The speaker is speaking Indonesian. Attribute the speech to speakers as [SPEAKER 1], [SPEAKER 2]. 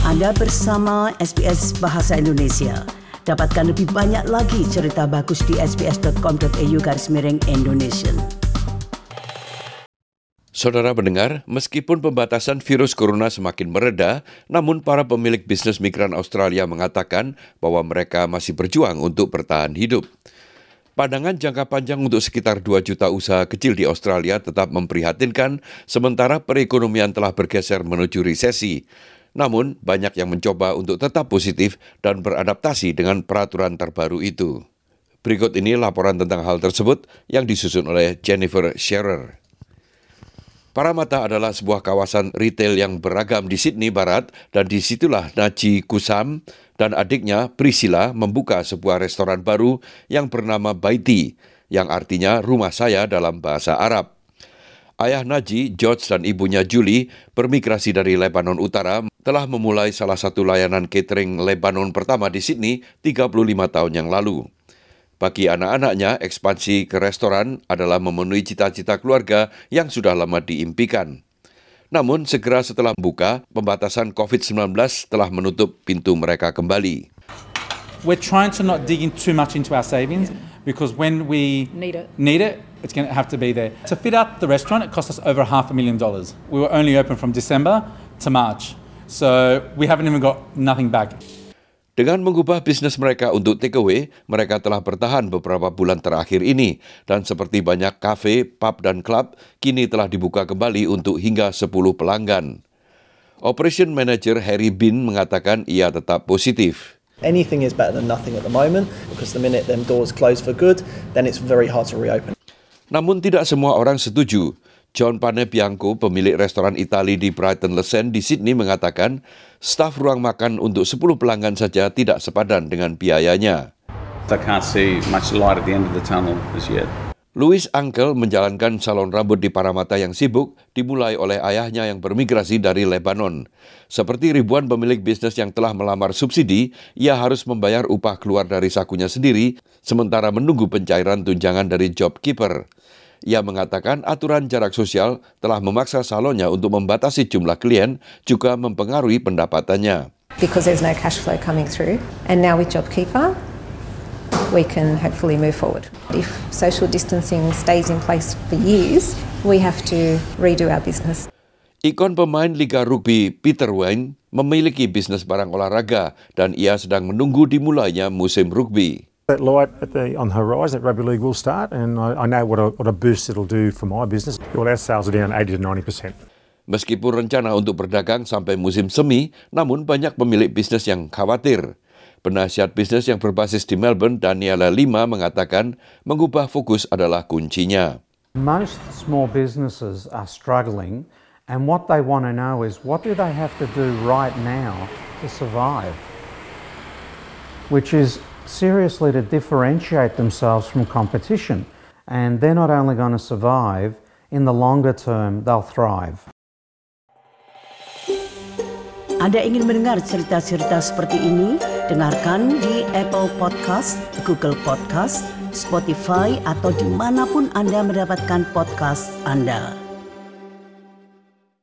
[SPEAKER 1] Anda bersama SBS Bahasa Indonesia. Dapatkan lebih banyak lagi cerita bagus di sbs.com.au/Indonesian.
[SPEAKER 2] Saudara pendengar, meskipun pembatasan virus corona semakin mereda, namun para pemilik bisnis migran Australia mengatakan bahwa mereka masih berjuang untuk bertahan hidup. Pandangan jangka panjang untuk sekitar 2 juta usaha kecil di Australia tetap memprihatinkan, sementara perekonomian telah bergeser menuju resesi. Namun, banyak yang mencoba untuk tetap positif dan beradaptasi dengan peraturan terbaru itu. Berikut ini laporan tentang hal tersebut yang disusun oleh Jennifer Shearer. Parramatta adalah sebuah kawasan retail yang beragam di Sydney Barat dan disitulah Najee Kusam dan adiknya Priscilla membuka sebuah restoran baru yang bernama Baiti, yang artinya rumah saya dalam bahasa Arab. Ayah Najee, George dan ibunya Julie bermigrasi dari Lebanon Utara telah memulai salah satu layanan catering Lebanon pertama di Sydney 35 tahun yang lalu. Bagi anak-anaknya, ekspansi ke restoran adalah memenuhi cita-cita keluarga yang sudah lama diimpikan. Namun, segera setelah buka, pembatasan COVID-19 telah menutup pintu mereka kembali.
[SPEAKER 3] We're trying to not dig in too much into our savings because when we need it, it's going to have to be there. To fit out the restaurant, it cost us over $500,000. We were only open from December to March, so we haven't even got nothing back.
[SPEAKER 2] Dengan mengubah bisnis mereka untuk takeaway, mereka telah bertahan beberapa bulan terakhir ini. Dan seperti banyak kafe, pub dan klub, kini telah dibuka kembali untuk hingga 10 pelanggan. Operation Manager Harry Bean mengatakan ia tetap positif.
[SPEAKER 4] Anything is better than nothing at the moment because the minute them doors close for good, then it's very hard to reopen.
[SPEAKER 2] Namun tidak semua orang setuju. John Panebianco, pemilik restoran Itali di Brighton Le Sands di Sydney mengatakan, staf ruang makan untuk 10 pelanggan saja tidak sepadan dengan biayanya.
[SPEAKER 5] I can't see much light at the end of the tunnel as yet.
[SPEAKER 2] Louis Uncle menjalankan salon rambut di Parramatta yang sibuk dimulai oleh ayahnya yang bermigrasi dari Lebanon. Seperti ribuan pemilik bisnis yang telah melamar subsidi, ia harus membayar upah keluar dari sakunya sendiri sementara menunggu pencairan tunjangan dari JobKeeper. Ia mengatakan aturan jarak sosial telah memaksa salonnya untuk membatasi jumlah klien juga mempengaruhi pendapatannya.
[SPEAKER 6] Because there's no cash flow coming through, and now with JobKeeper, we can hopefully move forward. If social distancing stays in place for years, we have to redo our business.
[SPEAKER 2] Ikon pemain Liga Rugby Peter Wayne memiliki bisnis barang olahraga dan ia sedang menunggu dimulainya musim rugby.
[SPEAKER 7] That light on the horizon, that rugby league will start, and I know what a boost it'll do for my business. Well, our sales are down 80 to 90%.
[SPEAKER 2] Meskipun rencana untuk berdagang sampai musim semi, namun banyak pemilik bisnis yang khawatir. Penasihat bisnis yang berbasis di Melbourne, Daniela Lima, mengatakan mengubah fokus adalah kuncinya.
[SPEAKER 8] Most small businesses are struggling, and what they want to know is what do they have to do right now to survive? Which is seriously to differentiate themselves from competition, and they're not only going to survive, in the longer term they'll thrive.
[SPEAKER 1] Anda ingin mendengar cerita-cerita seperti ini? Dengarkan di Apple Podcast, Google Podcast, Spotify atau dimanapun Anda mendapatkan podcast Anda.